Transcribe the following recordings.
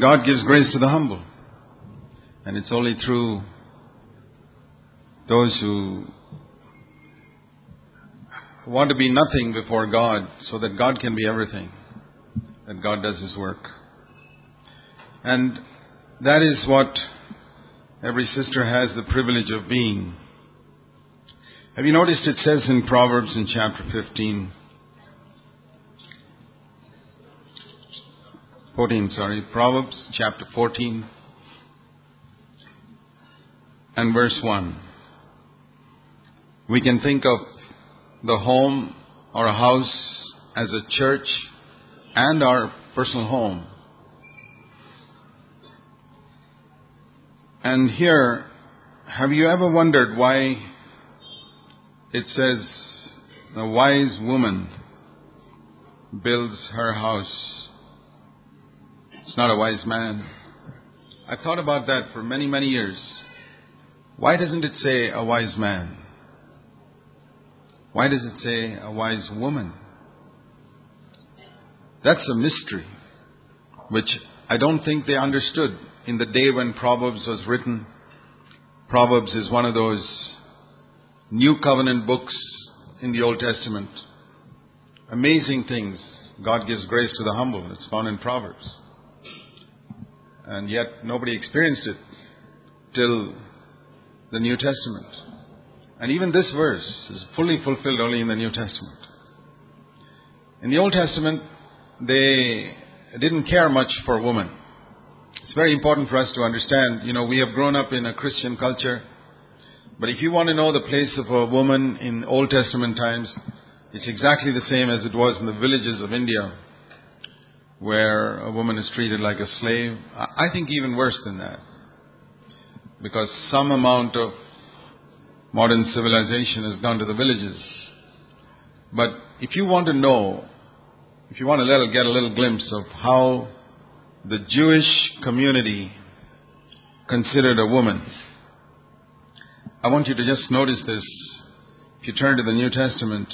God gives grace to the humble. And it's only through those who want to be nothing before God so that God can be everything that God does His work. And that is what every sister has the privilege of being. Have you noticed it says in Proverbs in chapter 14, Proverbs chapter 14 and verse 1. We can think of the home or a house as a church and our personal home. And here, have you ever wondered why it says a wise woman builds her house? It's not a wise man. I've thought about that for many, many years. Why doesn't it say a wise man? Why does it say a wise woman? That's a mystery, which I don't think they understood in the day when Proverbs was written. Proverbs is one of those New Covenant books in the Old Testament. Amazing things. God gives grace to the humble. It's found in Proverbs. And yet nobody experienced it till the New Testament. And even this verse is fully fulfilled only in the New Testament. In the Old Testament, they didn't care much for women. It's very important for us to understand, we have grown up in a Christian culture. But if you want to know the place of a woman in Old Testament times, it's exactly the same as it was in the villages of India, where a woman is treated like a slave. I think even worse than that. Because some amount of modern civilization has gone to the villages. But if you want to know, if you want to get a little glimpse of how the Jewish community considered a woman, I want you to just notice this. If you turn to the New Testament,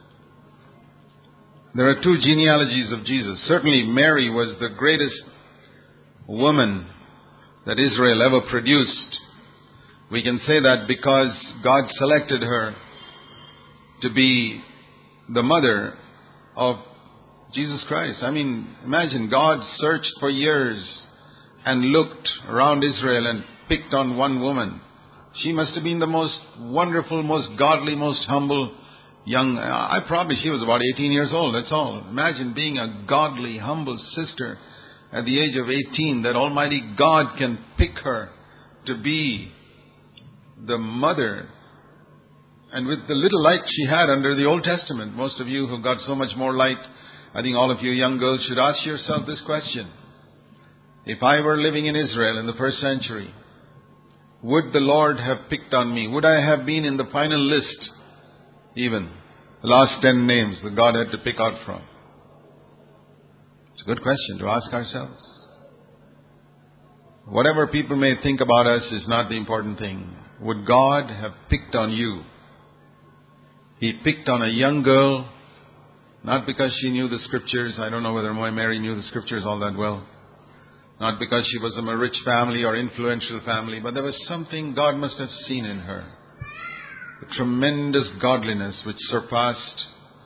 there are two genealogies of Jesus. Certainly Mary was the greatest woman that Israel ever produced. We can say that because God selected her to be the mother of Jesus Christ. Imagine God searched for years and looked around Israel and picked on one woman. She must have been the most wonderful, most godly, most humble young. She was about 18 years old, that's all. Imagine being a godly, humble sister at the age of 18, that Almighty God can pick her to be the mother. And with the little light she had under the Old Testament, most of you who got so much more light, I think all of you young girls should ask yourself this question. If I were living in Israel in the first century, would the Lord have picked on me? Would I have been in the final list, even the last 10 names that God had to pick out from? It's a good question to ask ourselves. Whatever people may think about us is not the important thing. Would God have picked on you? He picked on a young girl, not because she knew the Scriptures. I don't know whether Mary knew the Scriptures all that well. Not because she was from a rich family or influential family, but there was something God must have seen in her. A tremendous godliness which surpassed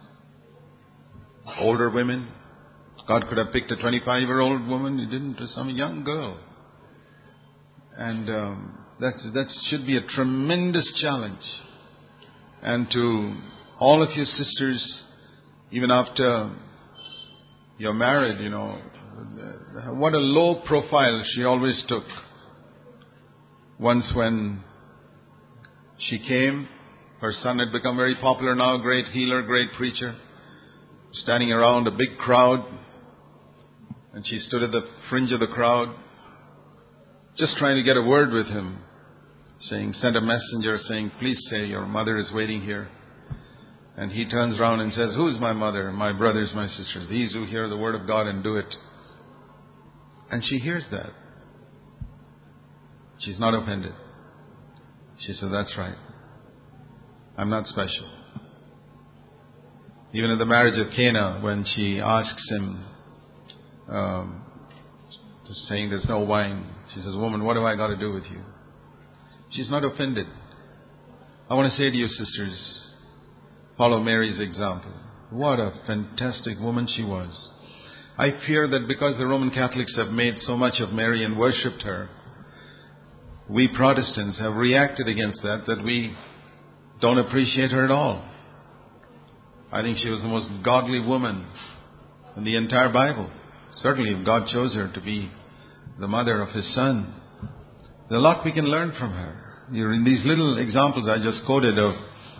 older women. God could have picked a 25-year-old woman. He didn't. It was some young girl. And that should be a tremendous challenge. And to all of you sisters, even after you're married, what a low profile she always took. Once when she came, her son had become very popular now, great healer, great preacher, standing around a big crowd, and she stood at the fringe of the crowd, just trying to get a word with him, sent a messenger saying, please say your mother is waiting here. And he turns around and says, who is my mother, my brothers, my sisters? These who hear the word of God and do it. And she hears that. She's not offended. She said, that's right. I'm not special. Even at the marriage of Cana, when she asks him, just saying there's no wine. She says, woman, what have I got to do with you? She's not offended. I want to say to you, sisters, follow Mary's example. What a fantastic woman she was. I fear that because the Roman Catholics have made so much of Mary and worshipped her, we Protestants have reacted against that we don't appreciate her at all. I think she was the most godly woman in the entire Bible. Certainly if God chose her to be the mother of His Son, there's a lot we can learn from her. In these little examples I just quoted of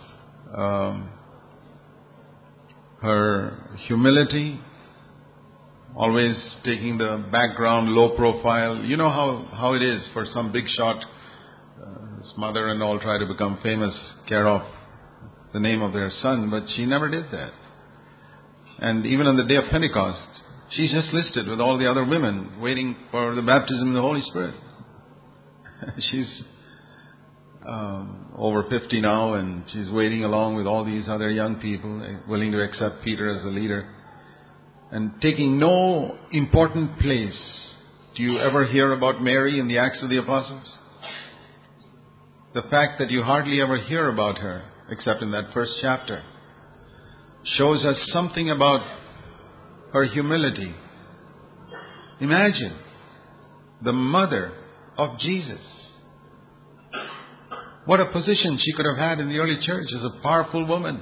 her humility, always taking the background, low profile. You know how it is for some big shot. His mother and all try to become famous, care of the name of their son, but she never did that. And even on the day of Pentecost, she's just listed with all the other women waiting for the baptism in the Holy Spirit. She's over 50 now, and she's waiting along with all these other young people, willing to accept Peter as the leader, and taking no important place. Do you ever hear about Mary in the Acts of the Apostles? The fact that you hardly ever hear about her, except in that first chapter, shows us something about her humility. Imagine the mother of Jesus. What a position she could have had in the early church as a powerful woman.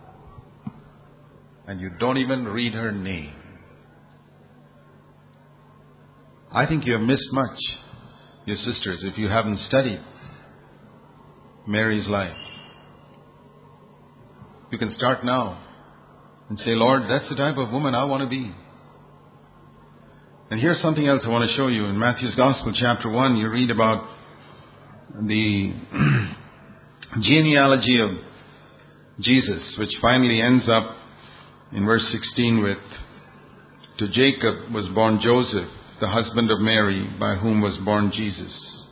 And you don't even read her name. I think you have missed much, you sisters, if you haven't studied Mary's life. You can start now and say, Lord, that's the type of woman I want to be. And here's something else I want to show you. In Matthew's Gospel, chapter 1, you read about the genealogy of Jesus, which finally ends up in verse 16 with, to Jacob was born Joseph, the husband of Mary, by whom was born Jesus.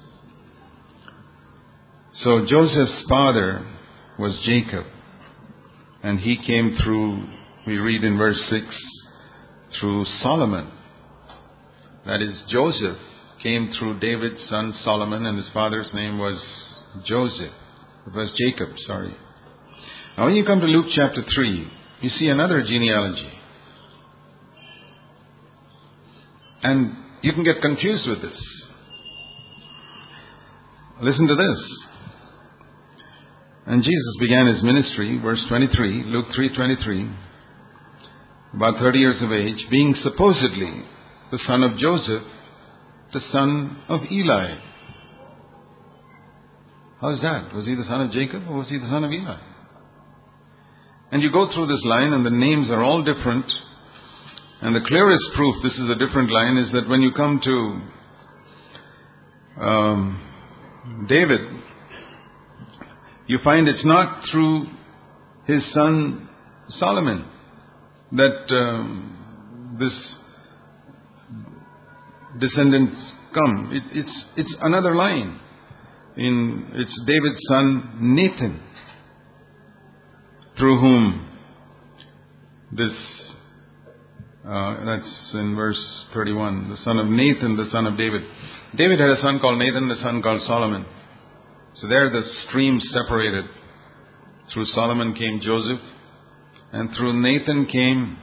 So Joseph's father was Jacob, and he came through, we read in verse 6, through Solomon. That is, Joseph came through David's son Solomon, and his father's name was Joseph. It was Jacob, sorry. Now when you come to Luke chapter 3, you see another genealogy. And you can get confused with this. Listen to this. And Jesus began His ministry, verse 23, Luke 3:23, about 30 years of age, being supposedly the son of Joseph, the son of Eli. How is that? Was he the son of Jacob or was he the son of Eli? And you go through this line and the names are all different. And the clearest proof this is a different line is that when you come to David, you find it's not through his son Solomon that this descendants come. It's another line. It's David's son Nathan, through whom this, that's in verse 31, the son of Nathan, the son of David. David had a son called Nathan, a son called Solomon. So there the streams separated. Through Solomon came Joseph, and through Nathan came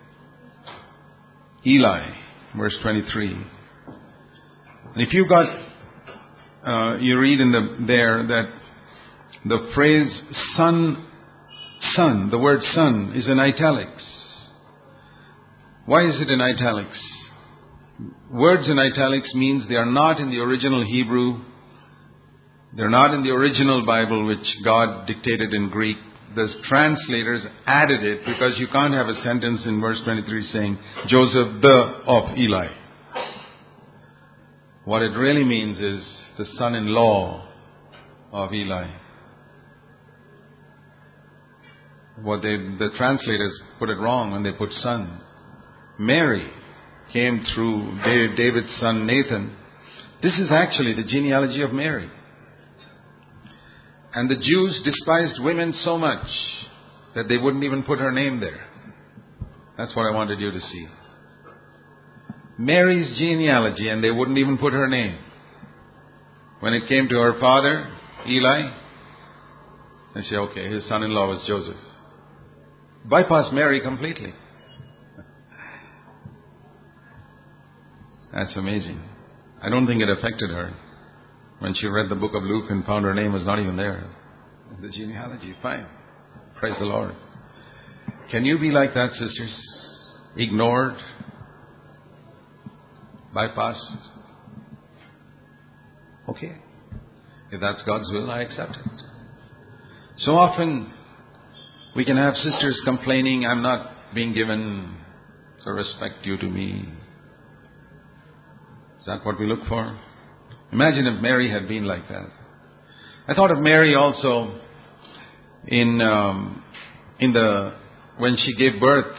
Eli, verse 23. And if you got, you read in there that the phrase son, the word son is in italics. Why is it in italics? Words in italics means they are not in the original Hebrew. They're not in the original Bible which God dictated in Greek. The translators added it because you can't have a sentence in verse 23 saying, Joseph the of Eli. What it really means is the son-in-law of Eli. The translators put it wrong when they put son. Mary came through David's son Nathan. This is actually the genealogy of Mary. And the Jews despised women so much that they wouldn't even put her name there. That's what I wanted you to see. Mary's genealogy, and they wouldn't even put her name. When it came to her father, Eli, they say, okay, his son-in-law was Joseph. Bypass Mary completely. That's amazing. I don't think it affected her when she read the book of Luke and found her name was not even there. The genealogy, fine. Praise the Lord. Can you be like that, sisters? Ignored? Bypassed? Okay. If that's God's will, I accept it. So often we can have sisters complaining, I'm not being given the respect due to me. Is that what we look for? Imagine if Mary had been like that. I thought of Mary also when she gave birth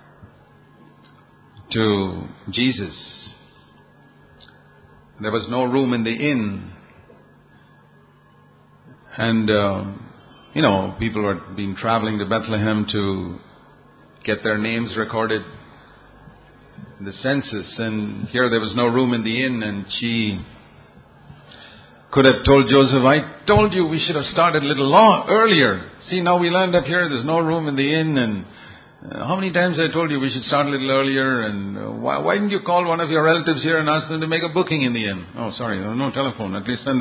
to Jesus. There was no room in the inn. And, people had been traveling to Bethlehem to get their names recorded in the census. And here there was no room in the inn. And she could have told Joseph, I told you we should have started a little earlier. See, now we land up here, there's no room in the inn. And how many times I told you we should start a little earlier? And why didn't you call one of your relatives here and ask them to make a booking in the inn? Oh, sorry, no telephone. At least send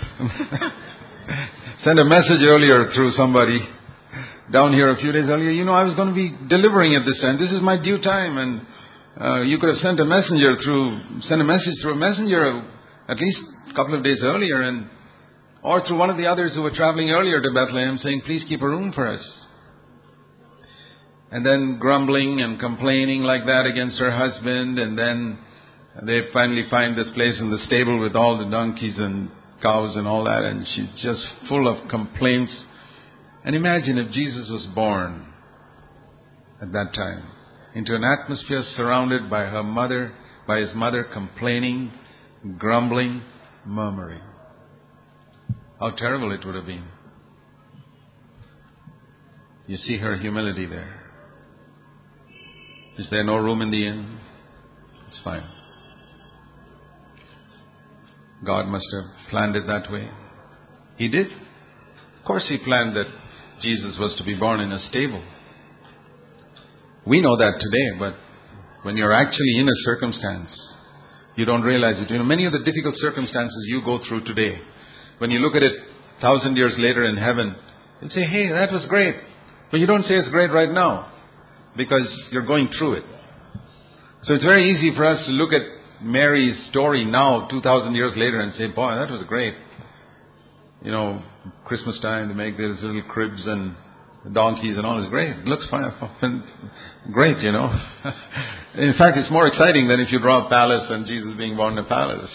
a message earlier through somebody down here a few days earlier. I was going to be delivering at this time. This is my due time. And you could have sent a message through a messenger at least a couple of days earlier, or through one of the others who were traveling earlier to Bethlehem saying, please keep a room for us. And then grumbling and complaining like that against her husband. And then they finally find this place in the stable with all the donkeys and cows and all that. And she's just full of complaints. And imagine if Jesus was born at that time into an atmosphere surrounded by his mother complaining, grumbling, murmuring. How terrible it would have been. You see her humility there. Is there no room in the inn? It's fine. God must have planned it that way. He did. Of course He planned that Jesus was to be born in a stable. We know that today, but when you're actually in a circumstance, you don't realize it. Many of the difficult circumstances you go through today, when you look at it 1,000 years later in heaven, you'll say, hey, that was great. But you don't say it's great right now, because you're going through it. So it's very easy for us to look at Mary's story now, 2,000 years later, and say, boy, that was great. Christmas time, they make these little cribs and donkeys and all is great. It looks fine, great, In fact, it's more exciting than if you draw a palace and Jesus being born in a palace.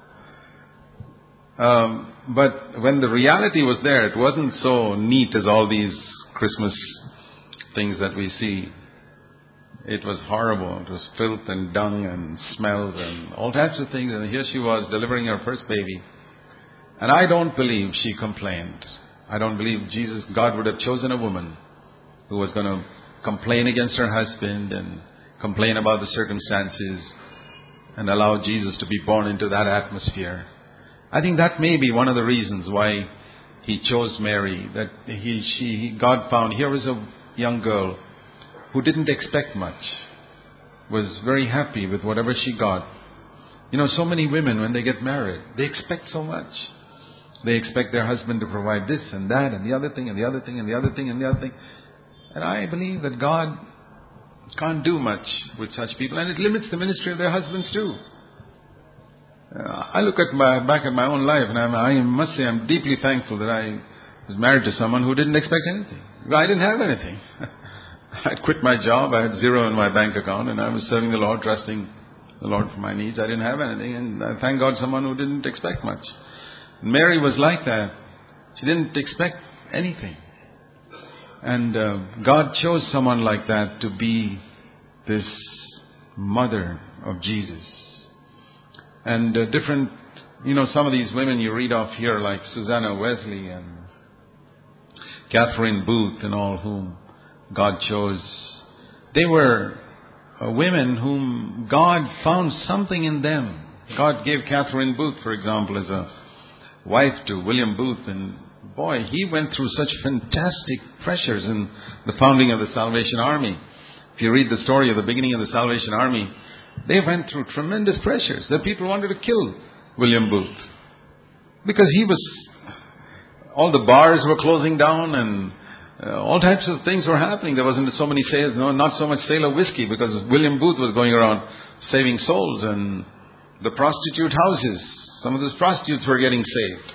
But when the reality was there, it wasn't so neat as all these Christmas things that we see. It was horrible. It was filth and dung and smells and all types of things. And here she was delivering her first baby. And I don't believe she complained. I don't believe God would have chosen a woman who was going to complain against her husband and complain about the circumstances and allow Jesus to be born into that atmosphere. I think that may be one of the reasons why He chose Mary. That God found here was a young girl who didn't expect much, was very happy with whatever she got. So many women, when they get married, they expect so much. They expect their husband to provide this and that and the other thing and the other thing and the other thing and the other thing. And I believe that God can't do much with such people, and it limits the ministry of their husbands too. I look back at my own life, and I must say I'm deeply thankful that I was married to someone who didn't expect anything. I didn't have anything. I'd quit my job. I had zero in my bank account, and I was serving the Lord, trusting the Lord for my needs. I didn't have anything, and I thank God someone who didn't expect much. Mary was like that. She didn't expect anything. And God chose someone like that to be this mother of Jesus. And different, some of these women you read off here, like Susanna Wesley and Catherine Booth and all whom God chose, they were women whom God found something in them. God gave Catherine Booth, for example, as a wife to William Booth, and boy, he went through such fantastic pressures in the founding of the Salvation Army. If you read the story of the beginning of the Salvation Army, they went through tremendous pressures. The people wanted to kill William Booth because all the bars were closing down and all types of things were happening. There wasn't so many sales, not so much sale of whiskey because William Booth was going around saving souls, and the prostitute houses, some of those prostitutes were getting saved.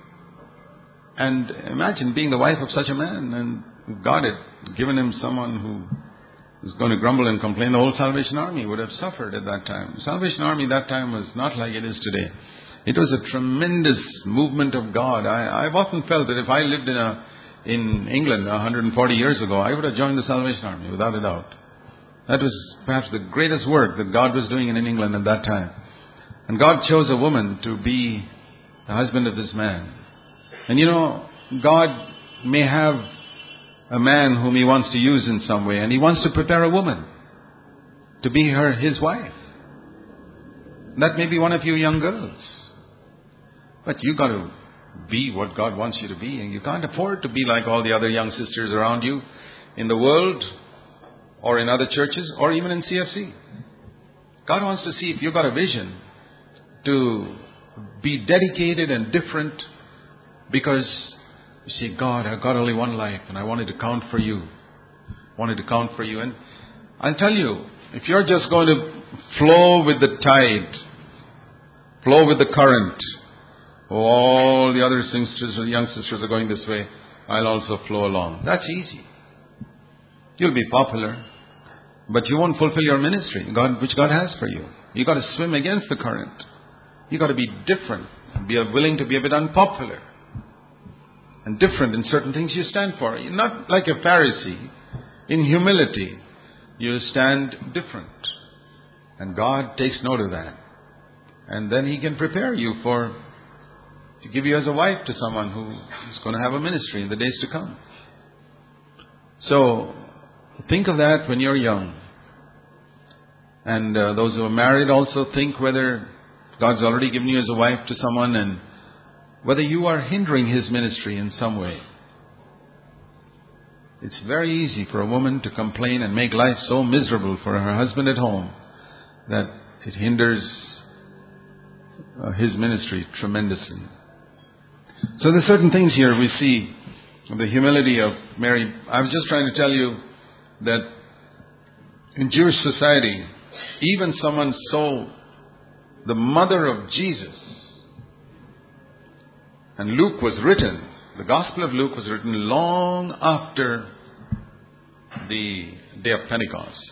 And imagine being the wife of such a man, and God had given him someone who was going to grumble and complain. The whole Salvation Army would have suffered at that time. The Salvation Army that time was not like it is today. It was a tremendous movement of God. I've often felt that if I lived in England 140 years ago, I would have joined the Salvation Army, without a doubt. That was perhaps the greatest work that God was doing in England at that time. And God chose a woman to be the husband of this man. And God may have a man whom He wants to use in some way, and He wants to prepare a woman to be His wife. That may be one of you young girls. But you got to be what God wants you to be, and you can't afford to be like all the other young sisters around you in the world or in other churches or even in CFC. God wants to see if you've got a vision to be dedicated and different, because you say, God, I've got only one life and I wanted to count for you. And I'll tell you, if you're just going to flow with the tide, flow with the current, all the other young sisters are going this way, I'll also flow along. That's easy. You'll be popular, but you won't fulfill your ministry, which God has for you. You've got to swim against the current. You've got to be different, be willing to be a bit unpopular and different in certain things you stand for. You're not like a Pharisee. In humility, you stand different. And God takes note of that. And then He can prepare you to give you as a wife to someone who is going to have a ministry in the days to come. So, think of that when you're young. And those who are married also think whether God's already given you as a wife to someone and whether you are hindering His ministry in some way. It's very easy for a woman to complain and make life so miserable for her husband at home that it hinders his ministry tremendously. So there's certain things here we see the humility of Mary. I was just trying to tell you that in Jewish society, even someone the mother of Jesus, and Luke was written, the Gospel of Luke was written long after the day of Pentecost.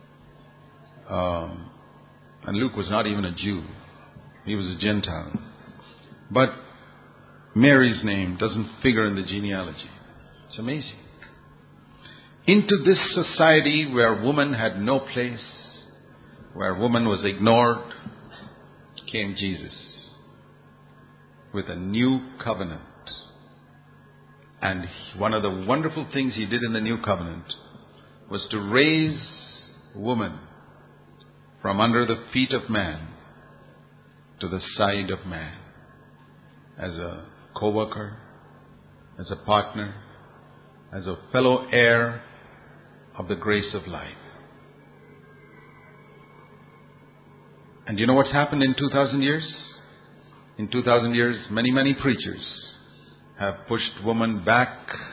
And Luke was not even a Jew. He was a Gentile. But Mary's name doesn't figure in the genealogy. It's amazing. Into this society where woman had no place, where woman was ignored, came Jesus with a new covenant. And one of the wonderful things He did in the new covenant was to raise woman from under the feet of man to the side of man, as a co-worker, as a partner, as a fellow heir of the grace of life. And you know what's happened in 2,000 years? In 2,000 years, many preachers have pushed woman back.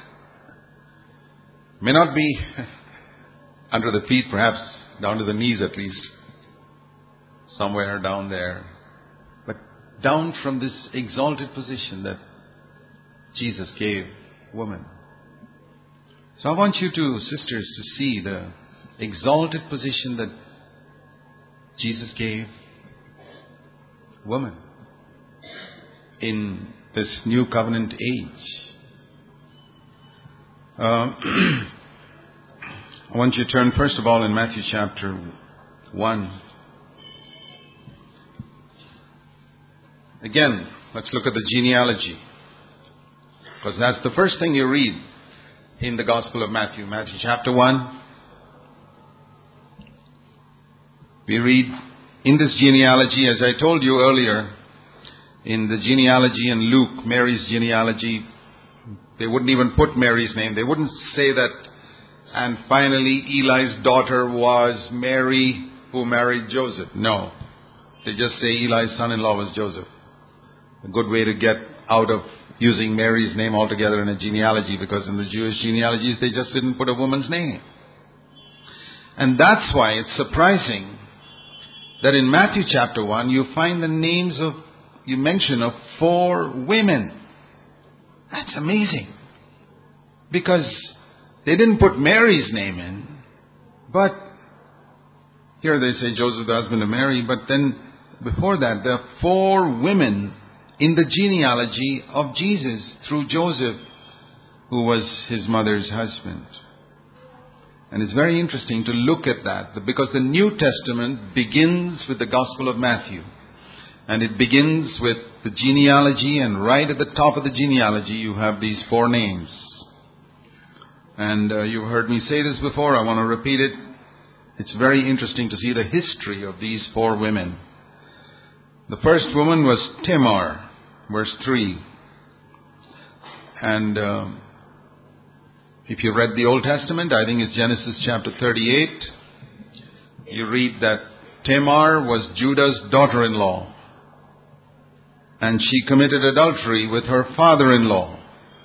May not be under the feet, perhaps down to the knees at least, somewhere down there, but down from this exalted position that Jesus gave woman. So I want you to, sisters, to see the exalted position that Jesus gave woman in this new covenant age. I want you to turn first of all in Matthew chapter 1. Again, let's look at the genealogy, because that's the first thing you read in the Gospel of Matthew. Matthew chapter 1. We read in this genealogy, as I told you earlier, in the genealogy in Luke, Mary's genealogy, they wouldn't even put Mary's name. They wouldn't say that, and finally Eli's daughter was Mary who married Joseph. No. They just say Eli's son-in-law was Joseph. A good way to get out of using Mary's name altogether in a genealogy, because in the Jewish genealogies they just didn't put a woman's name. And that's why it's surprising that in Matthew chapter 1 you find the names of, you mention of 4 women. That's amazing. Because they didn't put Mary's name in, but here they say Joseph, the husband of Mary, but then before that there are 4 women in the genealogy of Jesus through Joseph, who was his mother's husband. And it's very interesting to look at that, because the New Testament begins with the Gospel of Matthew. And it begins with the genealogy, and right at the top of the genealogy you have these 4 names. And you've heard me say this before, I want to repeat it. It's very interesting to see the history of these 4 women. The first woman was Tamar, verse 3. And if you read the Old Testament, I think it's Genesis chapter 38, you read that Tamar was Judah's daughter-in-law, and she committed adultery with her father-in-law.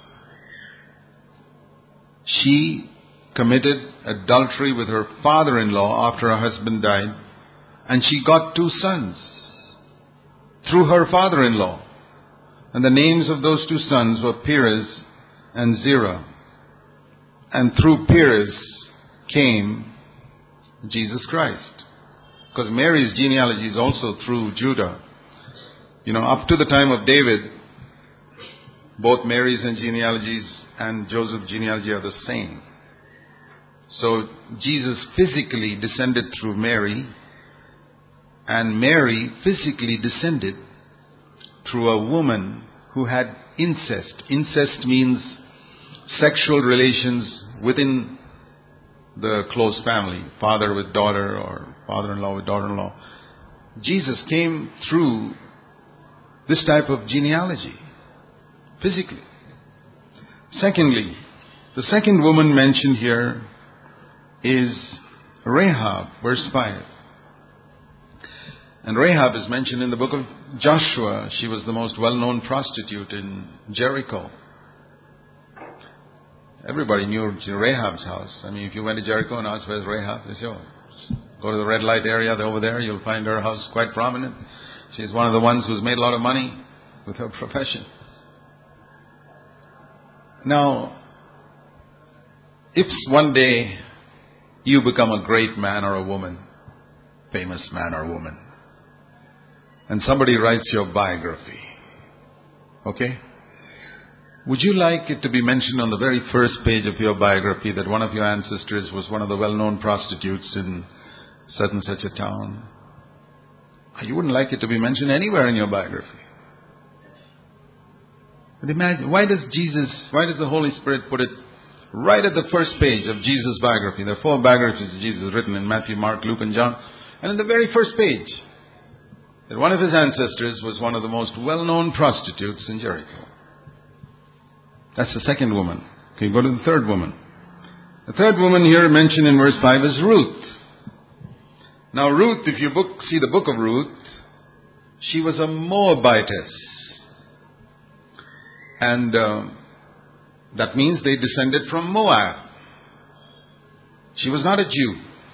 She committed adultery with her father-in-law after her husband died, and she got 2 sons through her father-in-law. And the names of those 2 sons were Perez and Zerah. And through Perez came Jesus Christ. Because Mary's genealogy is also through Judah. You know, up to the time of David, both Mary's and genealogies and Joseph's genealogy are the same. So Jesus physically descended through Mary, and Mary physically descended through a woman who had incest. Incest means sexual relations within the close family, father with daughter or father-in-law with daughter-in-law. Jesus came through this type of genealogy, physically. Secondly, the second woman mentioned here is Rahab, verse 5. And Rahab is mentioned in the book of Joshua. She was the most well-known prostitute in Jericho. Everybody knew Rahab's house. I mean, if you went to Jericho and asked, where's Rahab? They say, oh, go to the red light area over there. You'll find her house quite prominent. She's one of the ones who's made a lot of money with her profession. Now, if one day you become a great man or a woman, famous man or woman, and somebody writes your biography, okay? Would you like it to be mentioned on the very first page of your biography that one of your ancestors was one of the well-known prostitutes in such and such a town? You wouldn't like it to be mentioned anywhere in your biography. But imagine, why does the Holy Spirit put it right at the first page of Jesus' biography? There are 4 biographies of Jesus written in Matthew, Mark, Luke, and John. And in the very first page, that one of his ancestors was one of the most well-known prostitutes in Jericho. That's the second woman. Okay, go to the third woman. The third woman here mentioned in verse 5 is Ruth. Now Ruth, if you see the book of Ruth, she was a Moabitess. And that means they descended from Moab. She was not a Jew.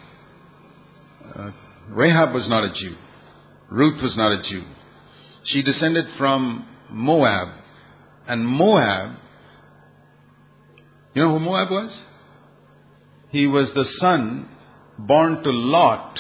Rahab was not a Jew. Ruth was not a Jew. She descended from Moab. And Moab, you know who Moab was? He was the son born to Lot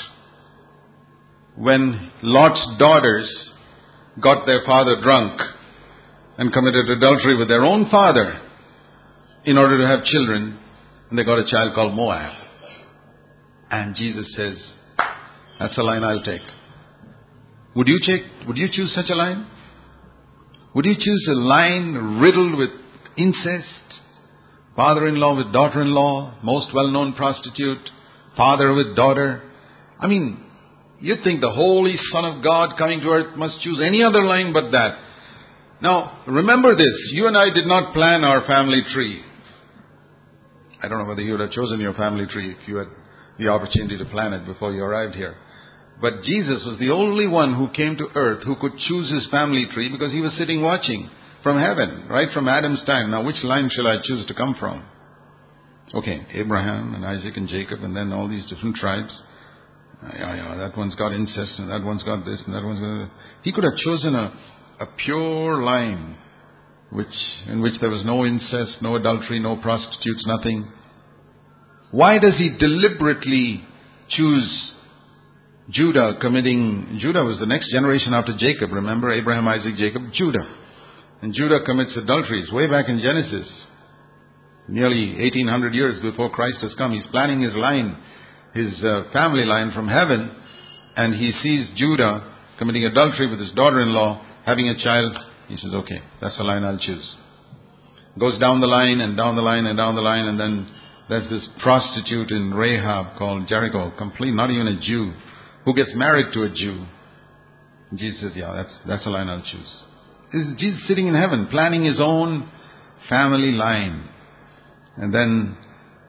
when Lot's daughters got their father drunk and committed adultery with their own father in order to have children, and they got a child called Moab. And Jesus says, that's a line I'll take. Would you choose such a line? Would you choose a line riddled with incest? Father-in-law with daughter-in-law, most well-known prostitute, father with daughter. I mean, You'd think the Holy Son of God coming to earth must choose any other line but that. Now, remember this. You and I did not plan our family tree. I don't know whether you would have chosen your family tree if you had the opportunity to plan it before you arrived here. But Jesus was the only one who came to earth who could choose his family tree because he was sitting watching from heaven, right from Adam's time. Now, which line shall I choose to come from? Okay, Abraham and Isaac and Jacob and then all these different tribes. That one's got incest and that one's got this and that one's got that. He could have chosen a pure line in which there was no incest, no adultery, no prostitutes, nothing. Why does he deliberately choose Judah Judah was the next generation after Jacob. Remember, Abraham, Isaac, Jacob, Judah. And Judah commits adulteries way back in Genesis. Nearly 1800 years before Christ has come. He's planning his line, his family line from heaven. And he sees Judah committing adultery with his daughter-in-law, having a child. He says, okay, that's the line I'll choose. Goes down the line and down the line and down the line. And then there's this prostitute in Rahab called Jericho, complete, not even a Jew, who gets married to a Jew. And Jesus says, yeah, that's the line I'll choose. This is Jesus sitting in heaven, planning his own family line. And then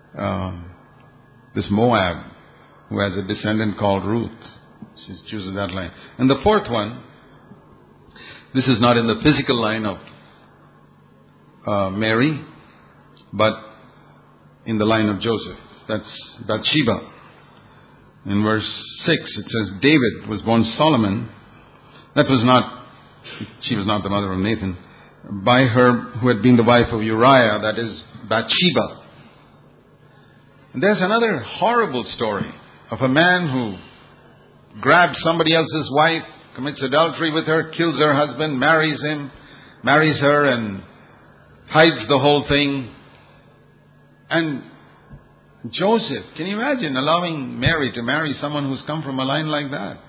this Moab, who has a descendant called Ruth, she chooses that line. And the fourth one, this is not in the physical line of Mary, but in the line of Joseph. That's Bathsheba. In verse 6, it says, David was born Solomon. She was not the mother of Nathan. By her who had been the wife of Uriah, that is Bathsheba. And there's another horrible story of a man who grabs somebody else's wife, commits adultery with her, kills her husband, marries her and hides the whole thing. And Joseph, can you imagine allowing Mary to marry someone who's come from a line like that?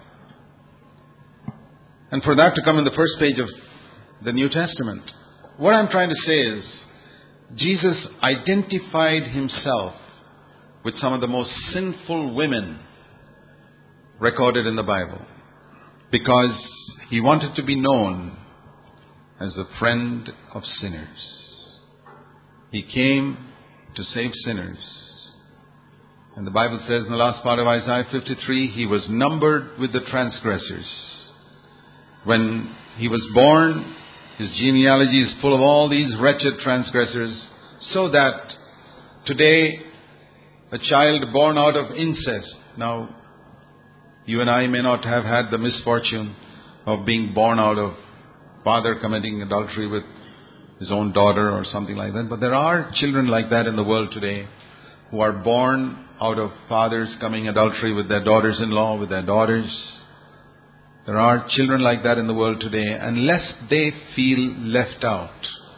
And for that to come in the first page of the New Testament. What I'm trying to say is, Jesus identified himself with some of the most sinful women recorded in the Bible, because he wanted to be known as the friend of sinners. He came to save sinners. And the Bible says in the last part of Isaiah 53, he was numbered with the transgressors. When he was born, his genealogy is full of all these wretched transgressors, so that today a child born out of incest. Now, you and I may not have had the misfortune of being born out of father committing adultery with his own daughter or something like that. But there are children like that in the world today who are born out of fathers committing adultery with their daughters-in-law, with their daughters. There are children like that in the world today. Unless they feel left out,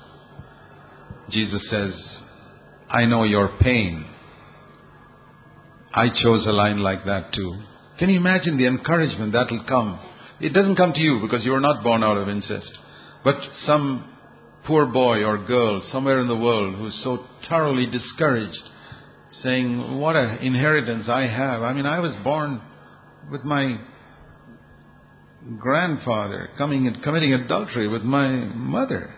Jesus says, I know your pain. I chose a line like that too. Can you imagine the encouragement that will come? It doesn't come to you because you are not born out of incest. But some poor boy or girl somewhere in the world who is so thoroughly discouraged, saying, what an inheritance I have. I mean, I was born with my grandfather committing adultery with my mother.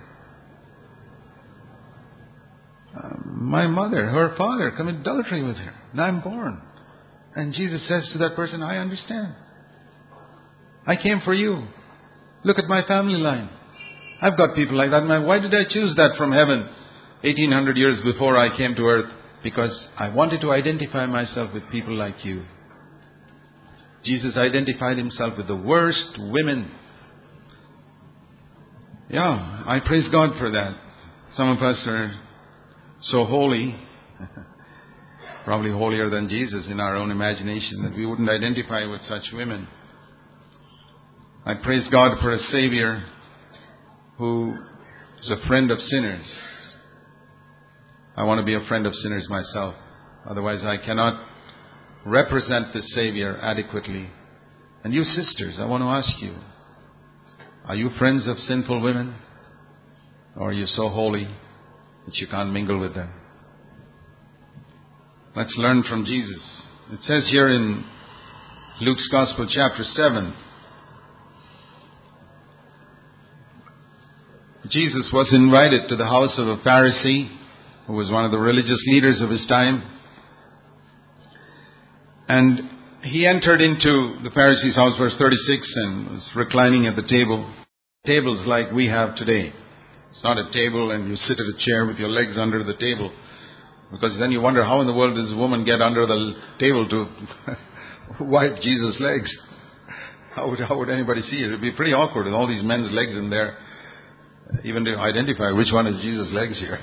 My mother, her father, committed adultery with her. And I'm born. And Jesus says to that person, I understand. I came for you. Look at my family line. I've got people like that. Why did I choose that from heaven 1800 years before I came to earth? Because I wanted to identify myself with people like you. Jesus identified himself with the worst women. Yeah, I praise God for that. Some of us are so holy, probably holier than Jesus in our own imagination, that we wouldn't identify with such women. I praise God for a Savior who is a friend of sinners. I want to be a friend of sinners myself. Otherwise I cannot represent this Savior adequately. And you sisters, I want to ask you, are you friends of sinful women? Or are you so holy that you can't mingle with them? Let's learn from Jesus. It says here in Luke's Gospel, chapter 7. Jesus was invited to the house of a Pharisee who was one of the religious leaders of his time. And he entered into the Pharisee's house, verse 36, and was reclining at the table. Tables like we have today. It's not a table and you sit at a chair with your legs under the table. Because then you wonder, how in the world does this woman get under the table to wipe Jesus' legs? How would anybody see it? It would be pretty awkward with all these men's legs in there. Even to identify which one is Jesus' legs here.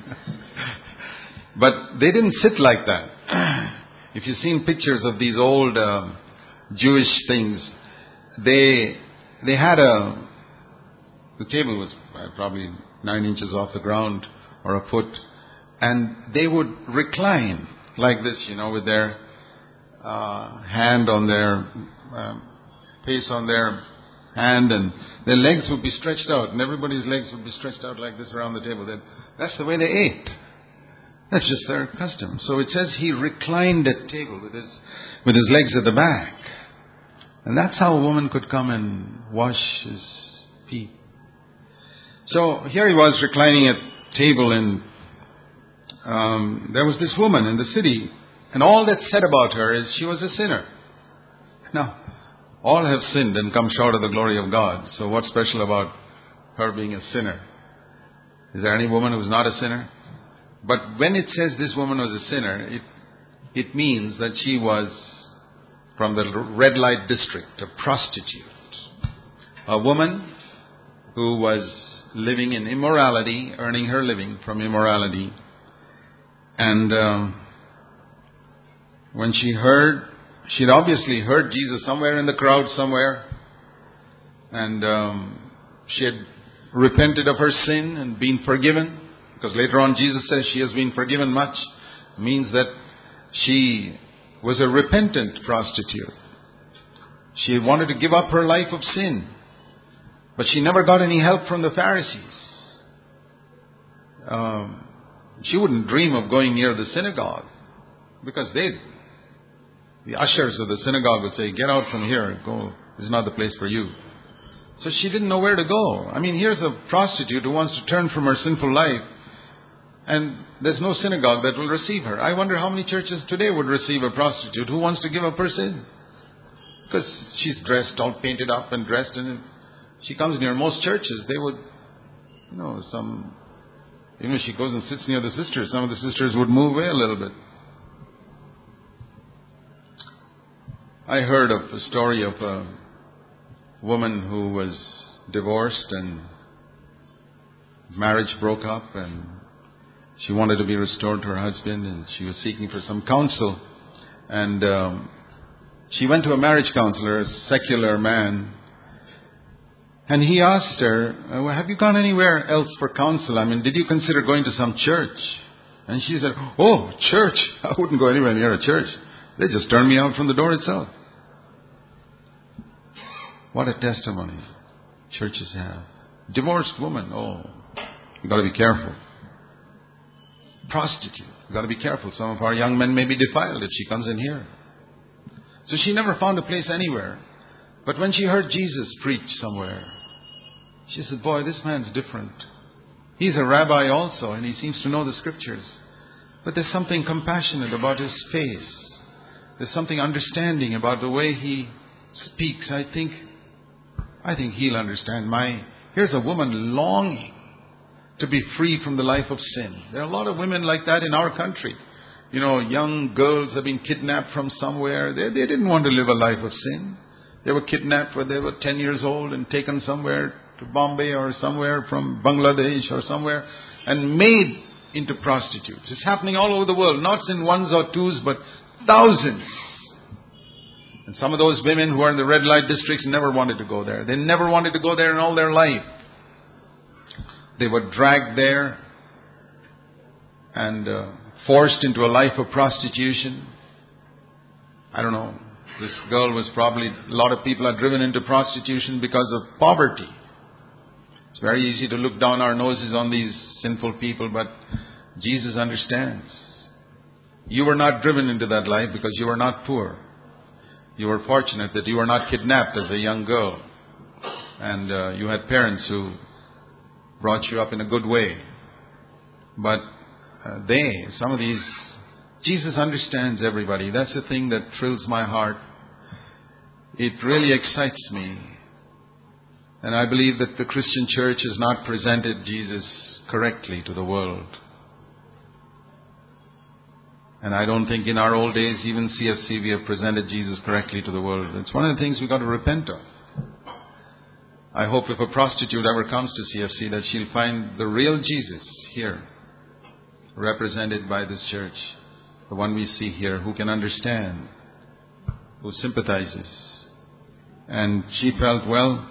But they didn't sit like that. If you've seen pictures of these old Jewish things, they had the table was probably 9 inches off the ground or a foot, and they would recline like this, with their hand on their face on their hand, and their legs would be stretched out, and everybody's legs would be stretched out like this around the table. That's the way they ate. That's just their custom. So it says he reclined at table with his legs at the back. And that's how a woman could come and wash his feet. So here he was reclining at table, and there was this woman in the city, and all that's said about her is she was a sinner. Now, all have sinned and come short of the glory of God. So what's special about her being a sinner? Is there any woman who's not a sinner? But when it says this woman was a sinner, it means that she was from the red light district, a prostitute. A woman who was living in immorality, earning her living from immorality. And when she'd obviously heard Jesus somewhere in the crowd somewhere. And she had repented of her sin and been forgiven. Because later on Jesus says she has been forgiven much. It means that she was a repentant prostitute. She wanted to give up her life of sin. But she never got any help from the Pharisees. She wouldn't dream of going near the synagogue. Because the ushers of the synagogue would say, "Get out from here, go. This is not the place for you." So she didn't know where to go. I mean, here's a prostitute who wants to turn from her sinful life. And there's no synagogue that will receive her. I wonder how many churches today would receive a prostitute who wants to give up her sin. Because she's dressed, all painted up and dressed. And if she comes near most churches, they would, even if she goes and sits near the sisters, some of the sisters would move away a little bit. I heard of a story of a woman who was divorced and marriage broke up, and she wanted to be restored to her husband, and she was seeking for some counsel. And she went to a marriage counselor, a secular man, and he asked her, "Have you gone anywhere else for counsel? I mean, did you consider going to some church?" And she said, "Oh, church? I wouldn't go anywhere near a church. They just turned me out from the door itself." What a testimony churches have. Divorced woman, you've got to be careful. Prostitute, you've got to be careful. Some of our young men may be defiled if she comes in here. So she never found a place anywhere. But when she heard Jesus preach somewhere, she said, "Boy, this man's different. He's a rabbi also, and he seems to know the scriptures. But there's something compassionate about his face. There's something understanding about the way he speaks. I think he'll understand here's a woman longing to be free from the life of sin." There are a lot of women like that in our country. Young girls have been kidnapped from somewhere. They didn't want to live a life of sin. They were kidnapped when they were 10 years old and taken somewhere to Bombay or somewhere from Bangladesh or somewhere and made into prostitutes. It's happening all over the world, not in ones or twos, but thousands. And some of those women who are in the red light districts never wanted to go there. They never wanted to go there in all their life. They were dragged there and forced into a life of prostitution. I don't know. This girl was probably, a lot of people are driven into prostitution because of poverty. It's very easy to look down our noses on these sinful people, but Jesus understands. You were not driven into that life because you were not poor. You were fortunate that you were not kidnapped as a young girl. And you had parents who brought you up in a good way. But some of these, Jesus understands everybody. That's the thing that thrills my heart. It really excites me. And I believe that the Christian church has not presented Jesus correctly to the world. And I don't think in our old days, even CFC, we have presented Jesus correctly to the world. It's one of the things we've got to repent of. I hope if a prostitute ever comes to CFC that she'll find the real Jesus here, represented by this church. The one we see here, who can understand, who sympathizes. And she felt, well,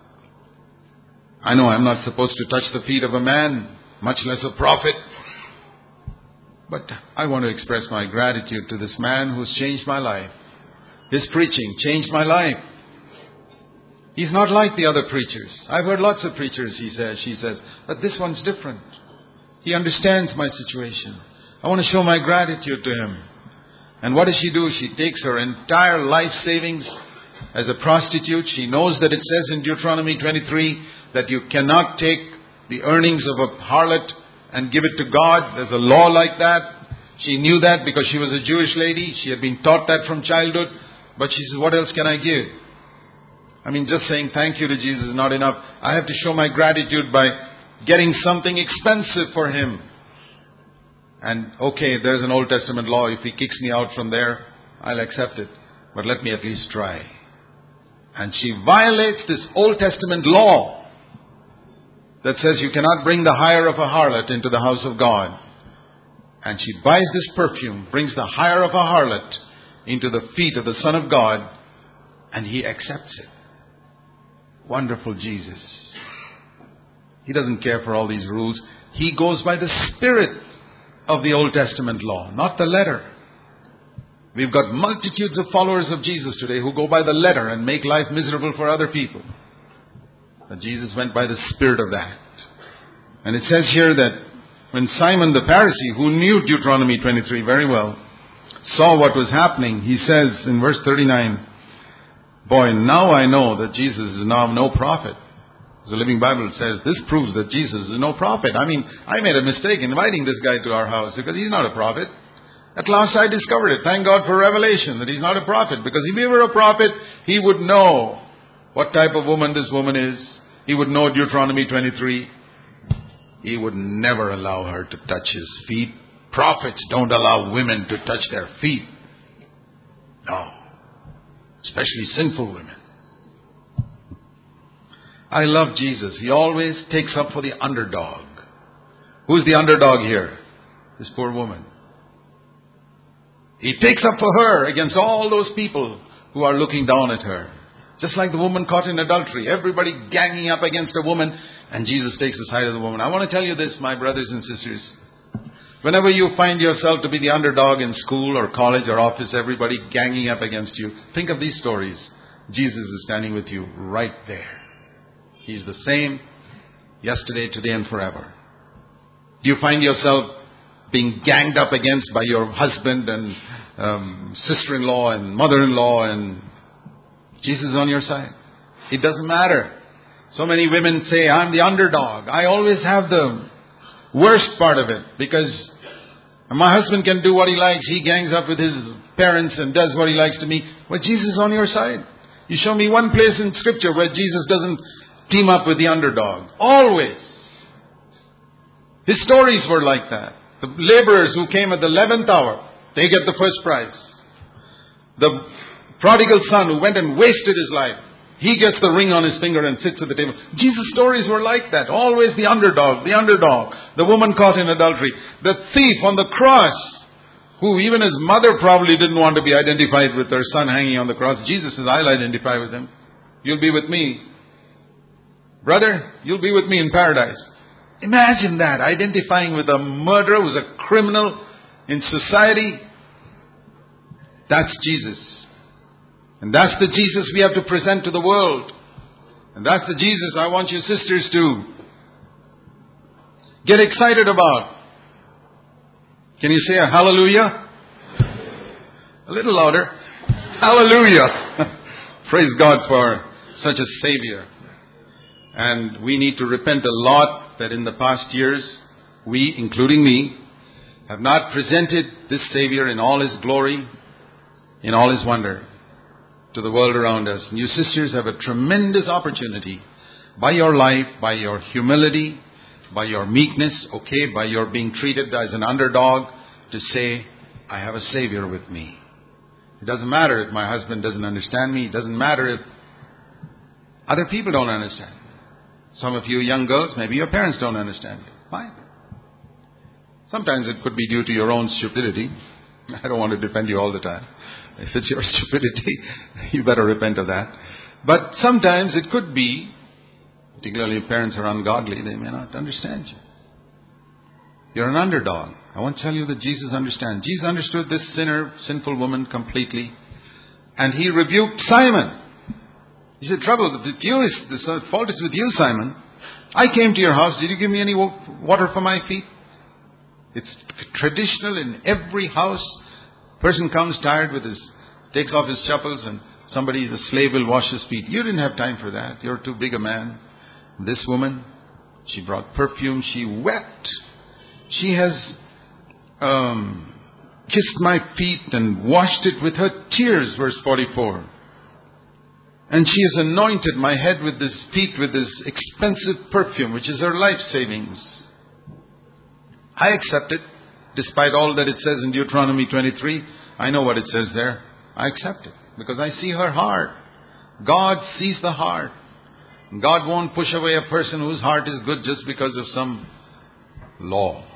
I know I'm not supposed to touch the feet of a man, much less a prophet. But I want to express my gratitude to this man who's changed my life. His preaching changed my life. He's not like the other preachers. I've heard lots of preachers, she says, but this one's different. He understands my situation. I want to show my gratitude to him. And what does she do? She takes her entire life savings as a prostitute. She knows that it says in Deuteronomy 23 that you cannot take the earnings of a harlot and give it to God. There's a law like that. She knew that because she was a Jewish lady. She had been taught that from childhood. But she says, what else can I give? I mean, just saying thank you to Jesus is not enough. I have to show my gratitude by getting something expensive for him. And okay, there's an Old Testament law. If he kicks me out from there, I'll accept it. But let me at least try. And she violates this Old Testament law that says you cannot bring the hire of a harlot into the house of God. And she buys this perfume, brings the hire of a harlot into the feet of the Son of God, and he accepts it. Wonderful Jesus. He doesn't care for all these rules. He goes by the spirit of the Old Testament law, not the letter. We've got multitudes of followers of Jesus today who go by the letter and make life miserable for other people. But Jesus went by the spirit of that. And it says here that when Simon the Pharisee, who knew Deuteronomy 23 very well, saw what was happening, he says in verse 39, boy, now I know that Jesus is now no prophet. The Living Bible says this proves that Jesus is no prophet. I mean, I made a mistake inviting this guy to our house because he's not a prophet. At last I discovered it. Thank God for revelation that he's not a prophet. Because if he were a prophet, he would know what type of woman this woman is. He would know Deuteronomy 23. He would never allow her to touch his feet. Prophets don't allow women to touch their feet. No. Especially sinful women. I love Jesus. He always takes up for the underdog. Who's the underdog here? This poor woman. He takes up for her against all those people who are looking down at her. Just like the woman caught in adultery. Everybody ganging up against a woman. And Jesus takes the side of the woman. I want to tell you this, my brothers and sisters. Whenever you find yourself to be the underdog in school or college or office, everybody ganging up against you, think of these stories. Jesus is standing with you right there. He's the same yesterday, today, and forever. Do you find yourself being ganged up against by your husband and sister-in-law and mother-in-law, and Jesus is on your side? It doesn't matter. So many women say, I'm the underdog. I always have the worst part of it because my husband can do what he likes. He gangs up with his parents and does what he likes to me. But Jesus is on your side. You show me one place in Scripture where Jesus doesn't team up with the underdog. Always. His stories were like that. The laborers who came at the 11th hour, they get the first prize. The prodigal son who went and wasted his life, he gets the ring on his finger and sits at the table. Jesus' stories were like that. Always the underdog, the underdog. The woman caught in adultery. The thief on the cross, who even his mother probably didn't want to be identified with her son hanging on the cross. Jesus says, I'll identify with him. You'll be with me. Brother, you'll be with me in paradise. Imagine that, identifying with a murderer who's a criminal in society. That's Jesus. And that's the Jesus we have to present to the world. And that's the Jesus I want you sisters to get excited about. Can you say a hallelujah? A little louder. Hallelujah. Praise God for such a Savior. And we need to repent a lot that in the past years, we, including me, have not presented this Savior in all His glory, in all His wonder to the world around us. And you sisters have a tremendous opportunity by your life, by your humility, by your meekness, by your being treated as an underdog, to say, I have a Savior with me. It doesn't matter if my husband doesn't understand me. It doesn't matter if other people don't understand. Some of you young girls, maybe your parents don't understand. Fine. Sometimes it could be due to your own stupidity. I don't want to defend you all the time. If it's your stupidity, you better repent of that. But sometimes it could be, particularly if parents are ungodly, they may not understand you. You're an underdog. I want to tell you that Jesus understands. Jesus understood this sinful woman completely. And He rebuked Simon. He said, the fault is with you, Simon. I came to your house. Did you give me any water for my feet? It's traditional in every house. Person comes tired takes off his chappals, and the slave will wash his feet. You didn't have time for that. You're too big a man. This woman, she brought perfume. She wept. She has kissed my feet and washed it with her tears, verse 44. And she has anointed my head with this feet with this expensive perfume, which is her life savings. I accept it, despite all that it says in Deuteronomy 23. I know what it says there. I accept it, because I see her heart. God sees the heart. God won't push away a person whose heart is good just because of some law.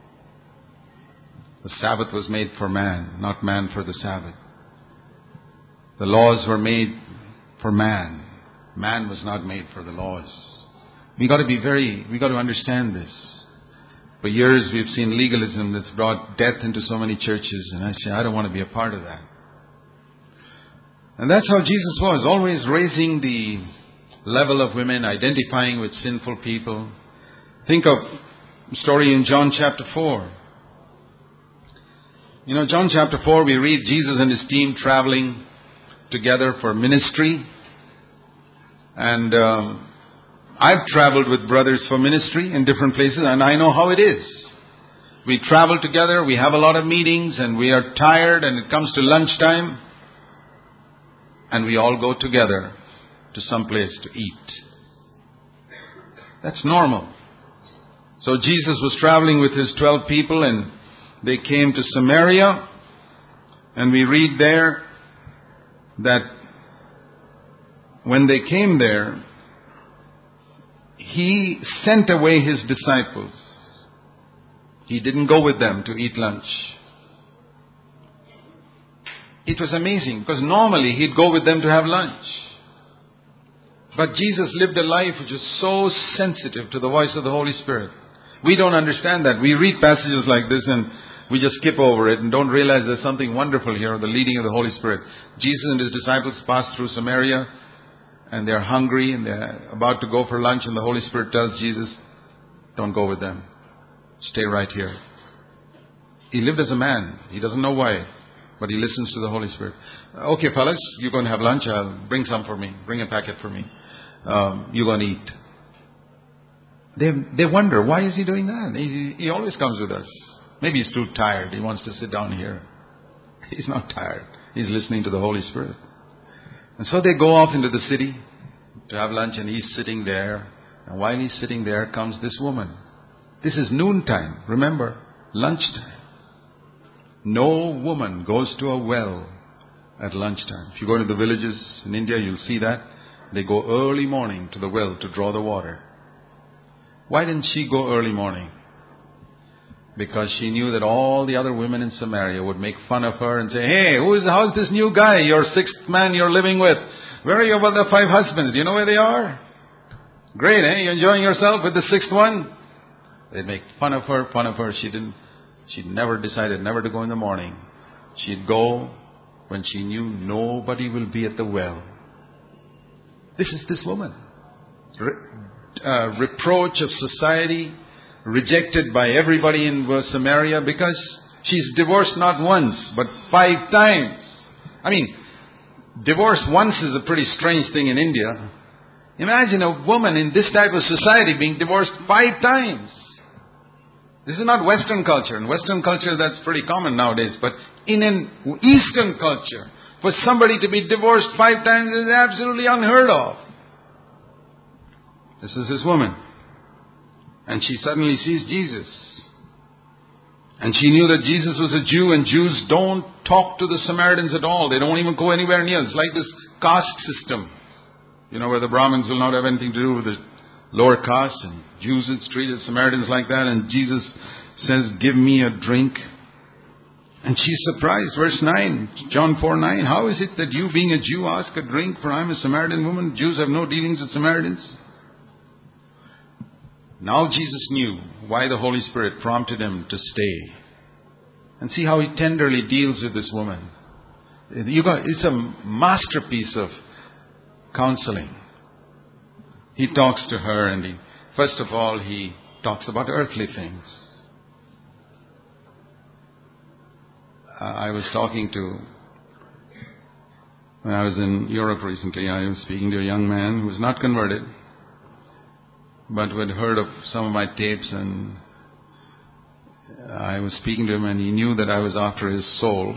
The Sabbath was made for man, not man for the Sabbath. The laws were made for man. Man was not made for the laws. We got to understand this. For years we've seen legalism that's brought death into so many churches, and I say, I don't want to be a part of that. And that's how Jesus was, always raising the level of women, identifying with sinful people. Think of the story in John chapter 4. John chapter 4, we read Jesus and His team traveling together for ministry. And I've traveled with brothers for ministry in different places, and I know how it is. We travel together, we have a lot of meetings, and we are tired, and it comes to lunchtime, and we all go together to some place to eat. That's normal. So Jesus was traveling with His 12 people, and they came to Samaria, and we read there that when they came there, He sent away His disciples. He didn't go with them to eat lunch. It was amazing, because normally He'd go with them to have lunch. But Jesus lived a life which was so sensitive to the voice of the Holy Spirit. We don't understand that. We read passages like this and we just skip over it and don't realize there's something wonderful here, the leading of the Holy Spirit. Jesus and His disciples passed through Samaria, and they're hungry and they're about to go for lunch, and the Holy Spirit tells Jesus, don't go with them. Stay right here. He lived as a man. He doesn't know why, but he listens to the Holy Spirit. Okay, fellas, you're going to have lunch. Bring some for me. Bring a packet for me. You're going to eat. They wonder, why is He doing that? He always comes with us. Maybe He's too tired. He wants to sit down here. He's not tired. He's listening to the Holy Spirit. And so they go off into the city to have lunch, and He's sitting there. And while He's sitting there comes this woman. This is noontime. Remember, lunchtime. No woman goes to a well at lunchtime. If you go to the villages in India, you'll see that. They go early morning to the well to draw the water. Why didn't she go early morning? Because she knew that all the other women in Samaria would make fun of her and say, hey, how's this new guy, your sixth man you're living with? Where are your other 5 husbands? Do you know where they are? Great, eh? You enjoying yourself with the 6th one? They'd make fun of her. She'd never decided never to go in the morning. She'd go when she knew nobody will be at the well. This is this woman. Reproach of society, rejected by everybody in Samaria, because she's divorced not once, but 5 times. I mean, Divorce once is a pretty strange thing in India. Imagine a woman in this type of society being divorced 5 times. This is not Western culture. In Western culture, that's pretty common nowadays. But in an Eastern culture, for somebody to be divorced 5 times is absolutely unheard of. This is this woman. And she suddenly sees Jesus. And she knew that Jesus was a Jew, and Jews don't talk to the Samaritans at all. They don't even go anywhere near. It's like this caste system. Where the Brahmins will not have anything to do with the lower caste, and Jews is treated Samaritans like that, and Jesus says, give me a drink. And she's surprised. Verse 9, John 4:9, how is it that you being a Jew ask a drink, for I am a Samaritan woman? Jews have no dealings with Samaritans. Now Jesus knew why the Holy Spirit prompted him to stay. And see how he tenderly deals with this woman. It's a masterpiece of counseling. He talks to her, and first of all, he talks about earthly things. I was when I was in Europe recently, I was speaking to a young man who was not converted, but who had heard of some of my tapes, and I was speaking to him, and he knew that I was after his soul.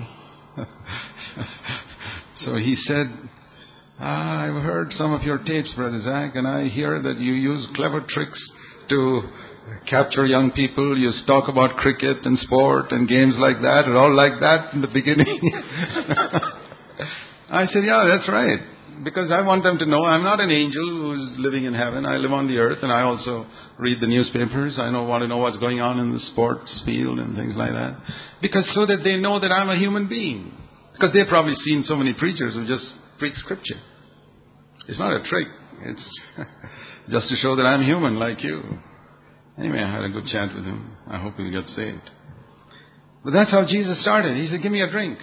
So he said, I've heard some of your tapes, Brother Zach, and I hear that you use clever tricks to capture young people. You talk about cricket and sport and games like that, and all like that in the beginning. I said, yeah, that's right. Because I want them to know I'm not an angel who's living in heaven. I live on the earth, and I also read the newspapers. I want to know what's going on in the sports field and things like that. Because so that they know that I'm a human being. Because they've probably seen so many preachers who just preach scripture. It's not a trick. It's just to show that I'm human like you. Anyway, I had a good chat with him. I hope he'll get saved. But that's how Jesus started. He said, give me a drink.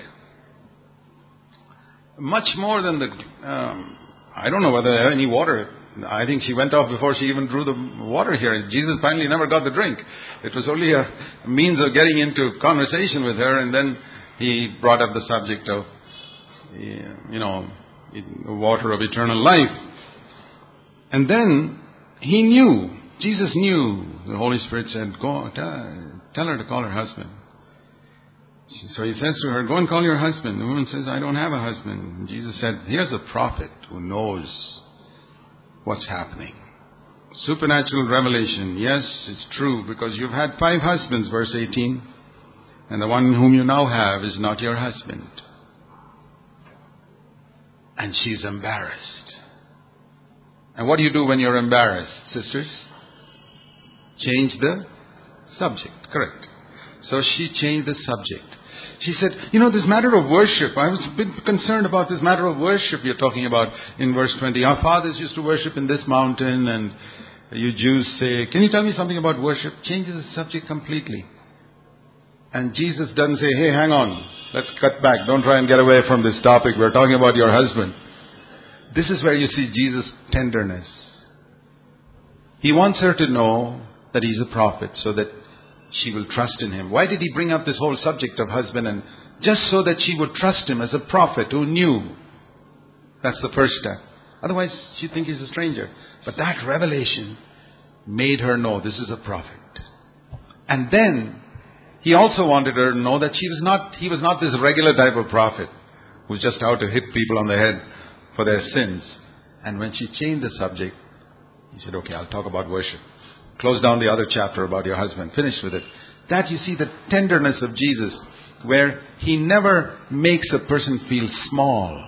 Much more than I don't know whether there any water. I think she went off before she even drew the water here. Jesus finally never got the drink. It was only a means of getting into conversation with her, and then he brought up the subject of, water of eternal life. And then he knew, Jesus knew, the Holy Spirit said, go, tell her to call her husband. So he says to her, go and call your husband. The woman says, I don't have a husband. And Jesus said, here's a prophet who knows what's happening. Supernatural revelation. Yes, it's true, because you've had 5 husbands, verse 18. And the one whom you now have is not your husband. And she's embarrassed. And what do you do when you're embarrassed, sisters? Change the subject. Correct. So she changed the subject. She said, this matter of worship, I was a bit concerned about this matter of worship you're talking about in verse 20. Our fathers used to worship in this mountain, and you Jews say, can you tell me something about worship? Changes the subject completely. And Jesus doesn't say, hey, hang on, let's cut back. Don't try and get away from this topic. We're talking about your husband. This is where you see Jesus' tenderness. He wants her to know that he's a prophet, so that she will trust in him. Why did he bring up this whole subject of husband? And just so that she would trust him as a prophet who knew. That's the first step. Otherwise, she'd think he's a stranger. But that revelation made her know this is a prophet. And then he also wanted her to know that he was not this regular type of prophet who's just out to hit people on the head for their sins. And when she changed the subject, he said, okay, I'll talk about worship. Close down the other chapter about your husband. Finish with it. That you see the tenderness of Jesus, where he never makes a person feel small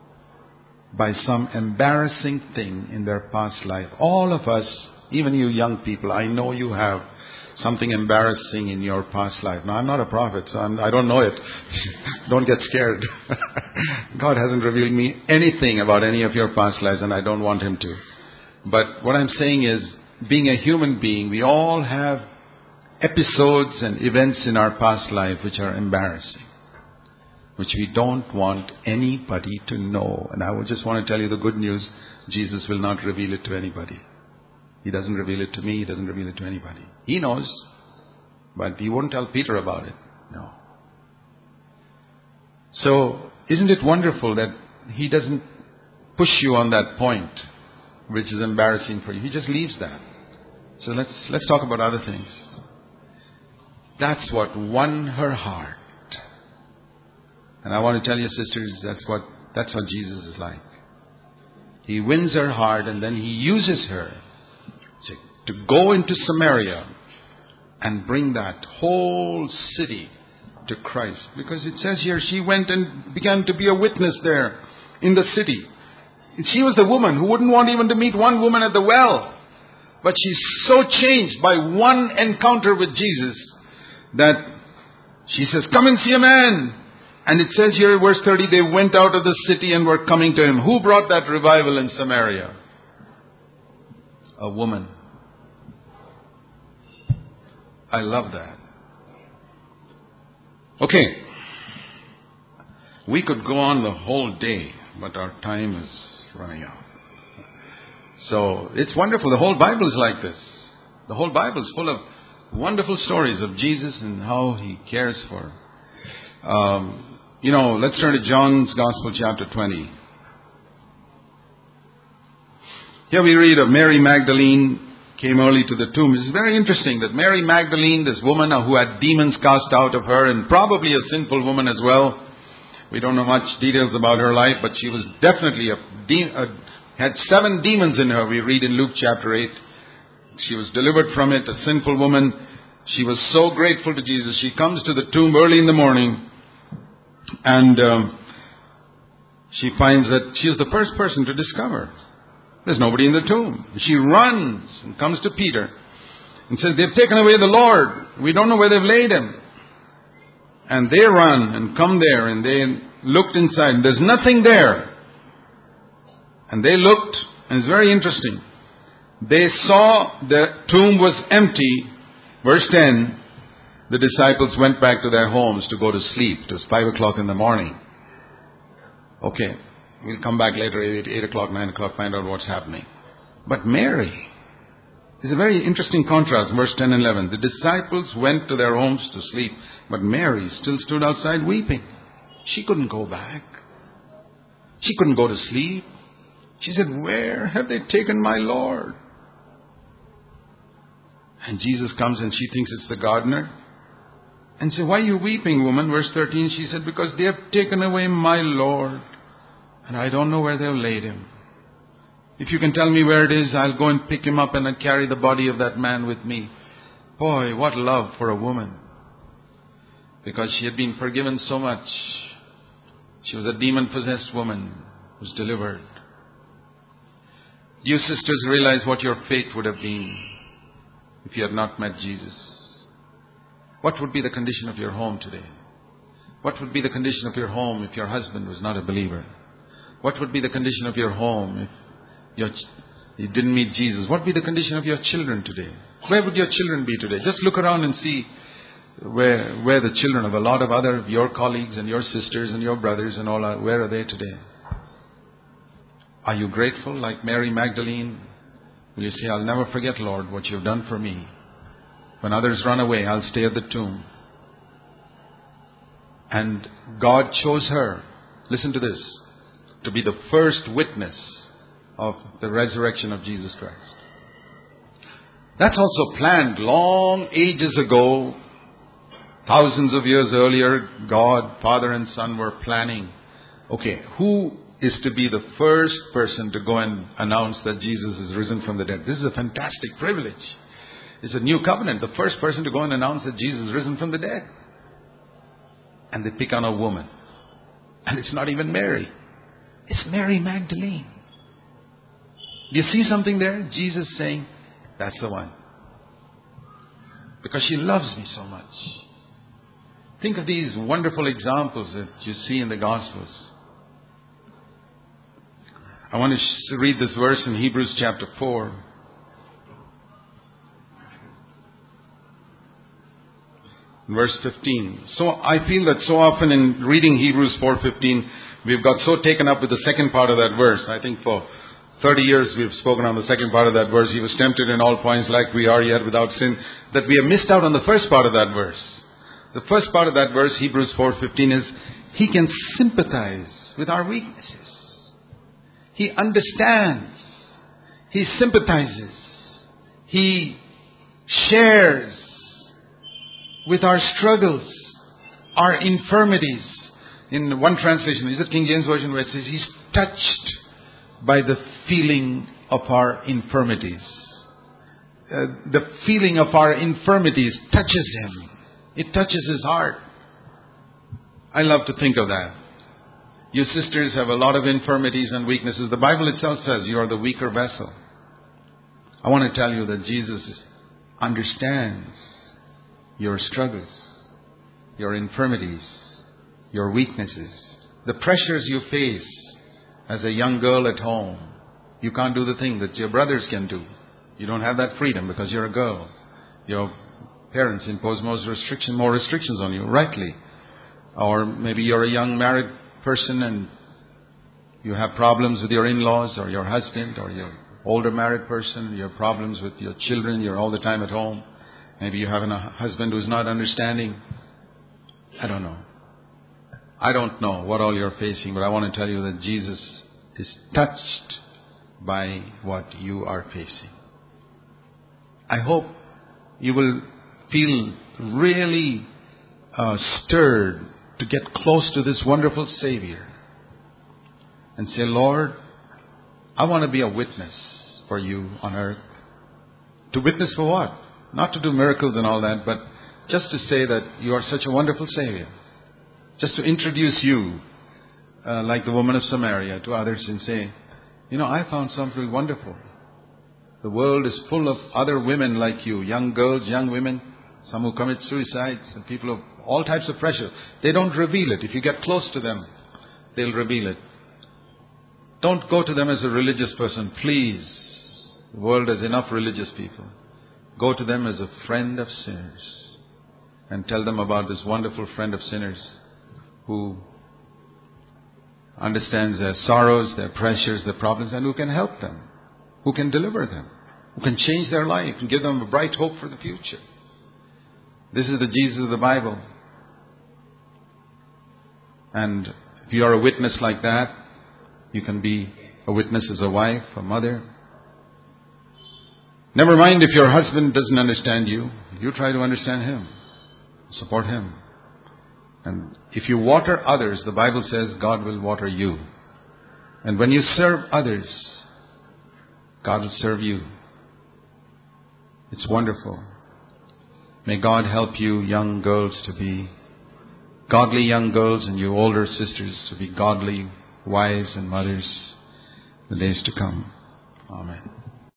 by some embarrassing thing in their past life. All of us, even you young people, I know you have something embarrassing in your past life. Now, I'm not a prophet, so I don't know it. Don't get scared. God hasn't revealed me anything about any of your past lives, and I don't want him to. But what I'm saying is, being a human being, we all have episodes and events in our past life which are embarrassing, which we don't want anybody to know. And I would just want to tell you the good news. Jesus will not reveal it to anybody. He doesn't reveal it to me. He doesn't reveal it to anybody. He knows, but he won't tell Peter about it. No. So, isn't it wonderful that He doesn't push you on that point, which is embarrassing for you. He just leaves that. So let's talk about other things. That's what won her heart. And I want to tell you, sisters, that's what Jesus is like. He wins her heart, and then He uses her to go into Samaria and bring that whole city to Christ. Because it says here, she went and began to be a witness there in the city. She was the woman who wouldn't want even to meet one woman at the well. But she's so changed by one encounter with Jesus that she says, "Come and see a man." And it says here in verse 30, they went out of the city and were coming to Him. Who brought that revival in Samaria? A woman. I love that. Okay. We could go on the whole day, but our time is running out. So it's wonderful. The whole Bible is like this. The whole Bible is full of wonderful stories of Jesus and how He cares for. Let's turn to John's Gospel, chapter 20. Here we read of Mary Magdalene came early to the tomb. It's very interesting that Mary Magdalene, this woman who had demons cast out of her, and probably a sinful woman as well. We don't know much details about her life, but she was definitely had 7 demons in her. We read in Luke chapter 8. She was delivered from it, a sinful woman. She was so grateful to Jesus. She comes to the tomb early in the morning, and she finds that she is the first person to discover there's nobody in the tomb. She runs and comes to Peter and says, "They've taken away the Lord. We don't know where they've laid Him." And they run and come there, and they looked inside, and there's nothing there. And they looked, and it's very interesting. They saw the tomb was empty. Verse 10, the disciples went back to their homes to go to sleep. It was 5 o'clock in the morning. Okay, we'll come back later, 8 o'clock, 9 o'clock, find out what's happening. But Mary, there's a very interesting contrast, verse 10 and 11. The disciples went to their homes to sleep, but Mary still stood outside weeping. She couldn't go back. She couldn't go to sleep. She said, "Where have they taken my Lord?" And Jesus comes and she thinks it's the gardener. And said, "Why are you weeping, woman?" Verse 13, she said, "Because they have taken away my Lord, and I don't know where they've laid Him. If you can tell me where it is, I'll go and pick Him up and I'll carry the body of that man with me." Boy, what love for a woman. Because she had been forgiven so much. She was a demon-possessed woman who was delivered. You sisters realize what your fate would have been if you had not met Jesus. What would be the condition of your home today? What would be the condition of your home if your husband was not a believer? What would be the condition of your home if you didn't meet Jesus? What would be the condition of your children today? Where would your children be today? Just look around and see where the children of a lot of other your colleagues and your sisters and your brothers and all are. Where are they today? Are you grateful like Mary Magdalene? Will you say, "I'll never forget, Lord, what you've done for me. When others run away, I'll stay at the tomb." And God chose her, listen to this, to be the first witness of the resurrection of Jesus Christ. That's also planned long ages ago. Thousands of years earlier, God, Father and Son were planning. Okay, who is to be the first person to go and announce that Jesus is risen from the dead? This is a fantastic privilege. It's a new covenant. The first person to go and announce that Jesus is risen from the dead. And they pick on a woman. And it's not even Mary. It's Mary Magdalene. Do you see something there? Jesus saying, "That's the one. Because she loves me so much." Think of these wonderful examples that you see in the Gospels. I want to read this verse in Hebrews chapter 4. Verse 15. So I feel that so often in reading Hebrews 4:15, we've got so taken up with the second part of that verse. I think for 30 years we've spoken on the second part of that verse. He was tempted in all points like we are, yet without sin. That we have missed out on the first part of that verse. The first part of that verse, Hebrews 4:15, is He can sympathize with our weaknesses. He understands. He sympathizes. He shares with our struggles, our infirmities. In one translation, is it King James Version where it says He's touched by the feeling of our infirmities. The feeling of our infirmities touches Him. It touches His heart. I love to think of that. You sisters have a lot of infirmities and weaknesses. The Bible itself says you are the weaker vessel. I want to tell you that Jesus understands your struggles, your infirmities, your weaknesses, the pressures you face as a young girl at home. You can't do the thing that your brothers can do. You don't have that freedom because you're a girl. Your parents impose more restrictions on you, rightly. Or maybe you're a young married person and you have problems with your in-laws or your husband, or you're older married person, you have problems with your children, you're all the time at home. Maybe you have a husband who's not understanding. I don't know. I don't know what all you're facing, but I want to tell you that Jesus is touched by what you are facing. I hope you will feel really stirred to get close to this wonderful Savior and say, Lord, I want to be a witness for you on earth. To witness for what? Not to do miracles and all that, but just to say that you are such a wonderful Savior. Just to introduce you, like the woman of Samaria, to others and say, I found something wonderful. The world is full of other women like you, young girls, young women, some who commit suicides, and people of all types of pressure. They don't reveal it. If you get close to them, they'll reveal it. Don't go to them as a religious person, please. The world has enough religious people. Go to them as a friend of sinners and tell them about this wonderful friend of sinners who understands their sorrows, their pressures, their problems, and who can help them, who can deliver them, who can change their life and give them a bright hope for the future. This is the Jesus of the Bible. And if you are a witness like that, you can be a witness as a wife, a mother. Never mind if your husband doesn't understand you. You try to understand him. Support him. And if you water others, the Bible says God will water you. And when you serve others, God will serve you. It's wonderful. May God help you young girls to be godly young girls, and you older sisters to be godly wives and mothers in the days to come. Amen.